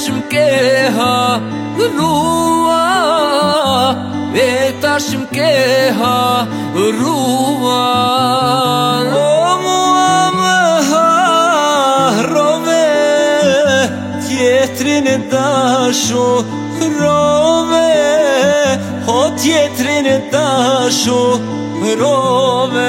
m'ke harrua, e tash m'ke harrua. O mua më harrove, tjetrin e dashurove, o tjetrin e dashurove.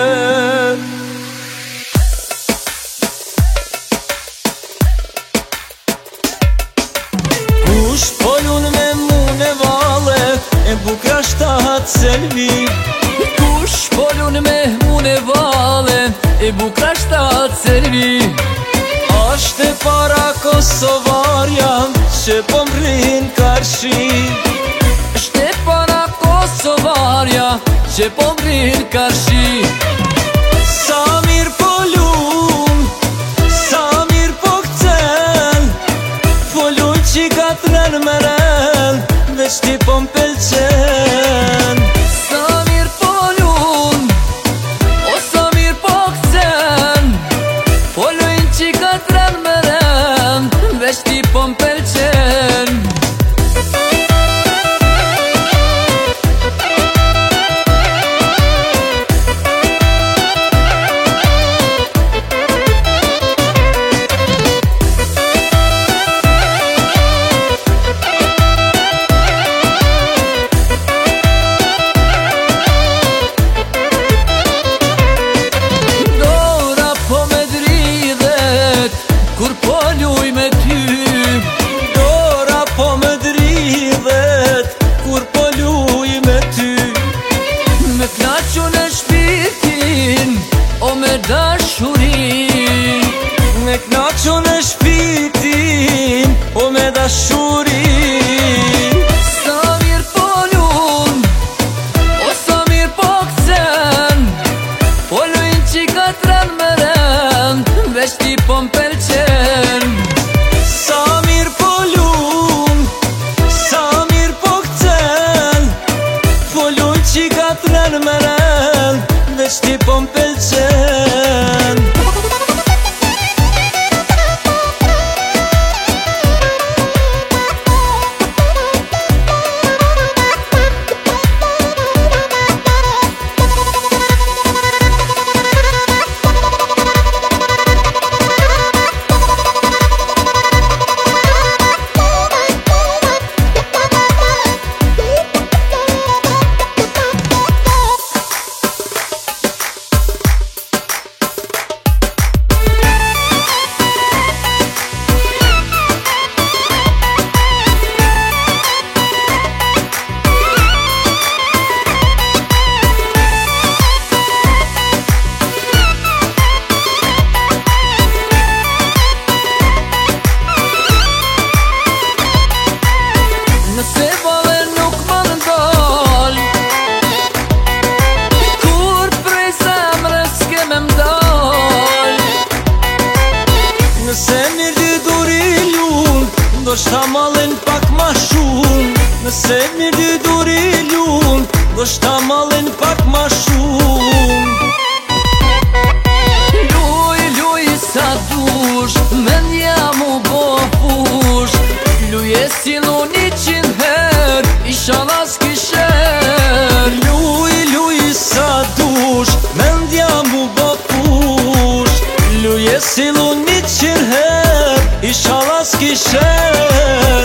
Kush polun me mune vale, e bukra shtahat selvi. Kush polun me mune vale, e bukra shtat servi. Ashte para Kosovarja, që po m'rrin karshi. Shte para Kosovarja, që po m'rrin karshi. Sa mir po lun, sa mir po këcen, po lun që ka tren me ren, veç ti po m'pelqen. Sa mir po lun, o sa mir po këcen, po lun që ka tren me ren, veç ti po m'pelqen. Kur po luj me ty, dora po me dridhet, kur po luj me ty. me knaqun e shpirtin, o me dashurin. Me knaqun e shpitin, o me dashurin. Sa mir po lun, o sa mir po këcen, po lujn që ka tren me ren, veç ti po m'pelqen. Sa mir po lun, sa mir po këcen, po luj që ka tren me ren, veç ti po m'pelqen. Nëse vale nuk më ndal, kur prej zemrës ke me mdal. Nëse mirë dy duri lun, do shta malin pak ma shum. Nëse mirë dy duri lun, do shta malin pak ma shum. Luj, luj sa dush, me nja mu bo fush. Luje si luni 100 her, inshallah s'kisher. Luj, luj sa dush, mendja mu bo fush. Luje si luni 100 her, inshallah s'kisher.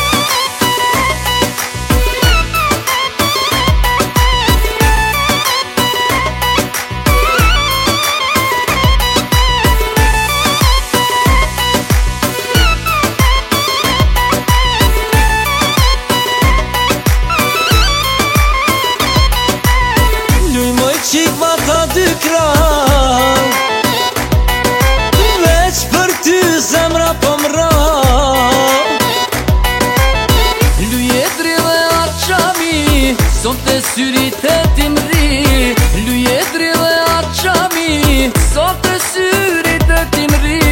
Qik ma ta dy kran, veç për ty zemra po mra. Luje drille aqami, son të syrit e timri. Luje drille aqami, son të syrit e timri.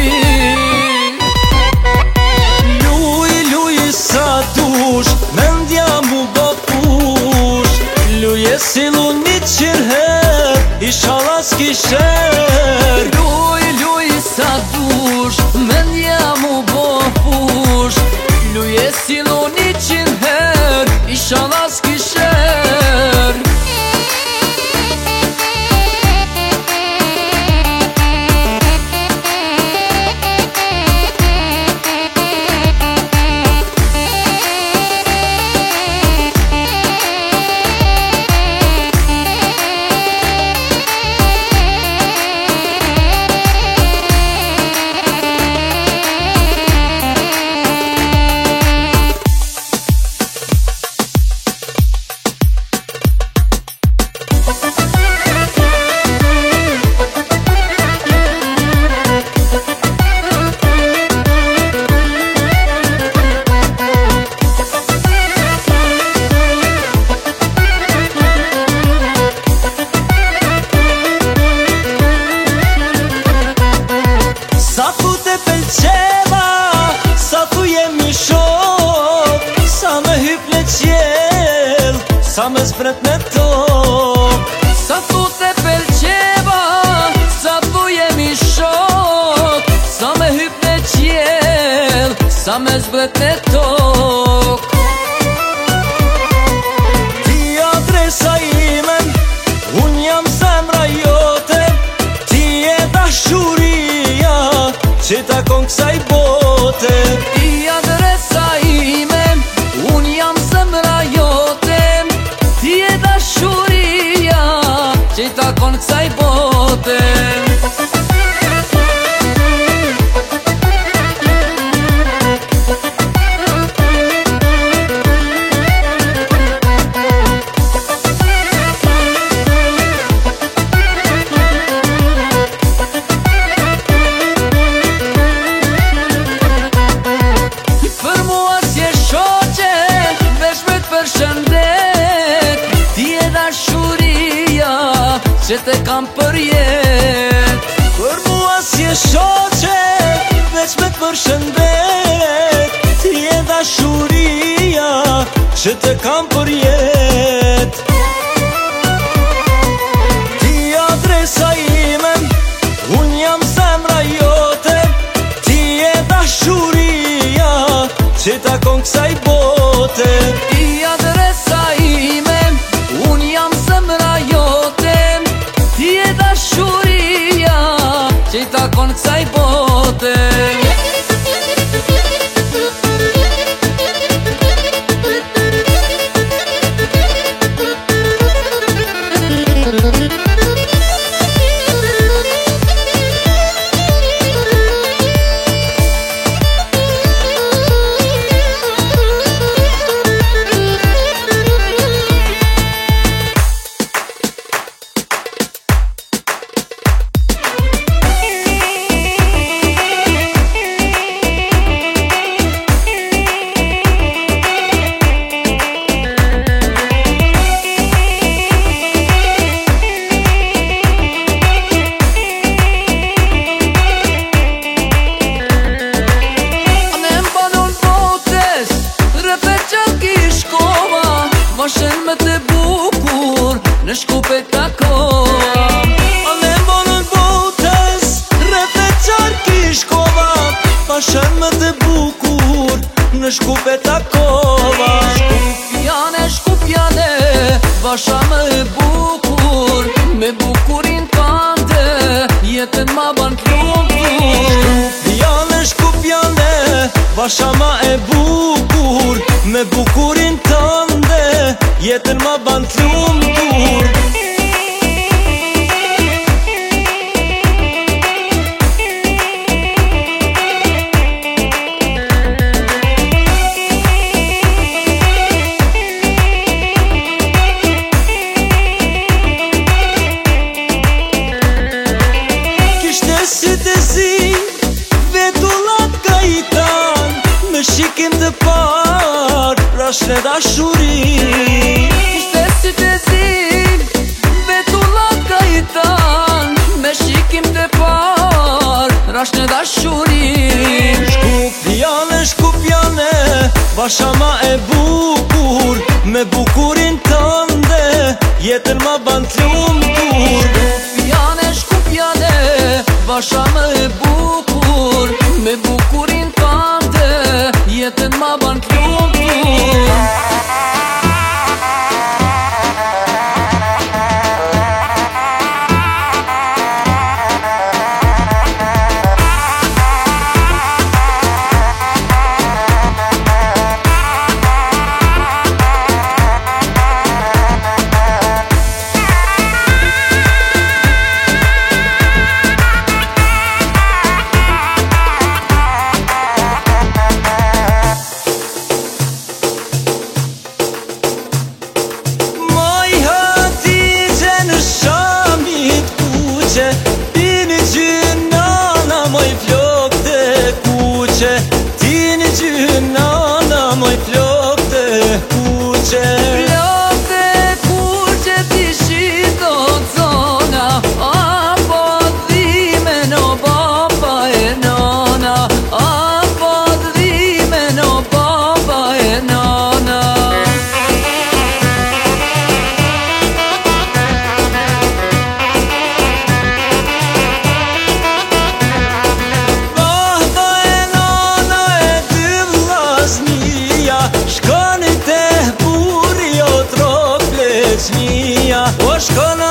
Luj, luj sa dush, mendja mu bo fush. Luje si luni 100 her, inshallah s'kisher. Luj, luj sa dush, me nja mu bo fush. t'ilo 100 her, inshallah s'kisher. Sa me zbret me tok Sa thu te pëlqeva, sa thu jemi shok. Sa me hyp në qiell, sa me zbret me tok. Ti adresa imen, unë jam zemra jote. Ti e dashuria që takon kësaj bote. Ti adresa imen, unë jam zemra jote. Ti e dashuria që takon kësaj bote. Për mua si e shoqe, veç me t'përshëndet. Ti e dashuria që te kam për jet. Për mua si e shoqe, veç me t'përshëndet. Ti e dashuria që te kam për jet. Ti adresa imen, unë jam zemra jote. Ti e dashuria që takon kësaj bote. Ti adresa ime, unë jam zemra jote. Ti e dashuria që takon kësaj bote. Vashën me të bukur, në Shkupe takova. Ane mbonën botës, rreth e qarki shkova. Vashën me të bukur, në Shkupe takova. Shkupjane, vasha me bukur. Me bukurin tante, jetën ma ban t'lumtur. Shkupjane, vasha ma e bukur. Me bukurin tënde, jetën ma ban t'lumtur. Kishte si të zi, vetullat kajtan. Me shikim të par, rash në dashuri. Kishte si të zin, vetullat kajtan. Me shikim të par, rash në dashuri. Shkupjane, vasha ma e bukur. Me bukurin tënde, jetën ma ban t'lumtur. Shkupjane, vasha me bukur. Me bukurin tante, jetën ma ban t'lumtur. shkona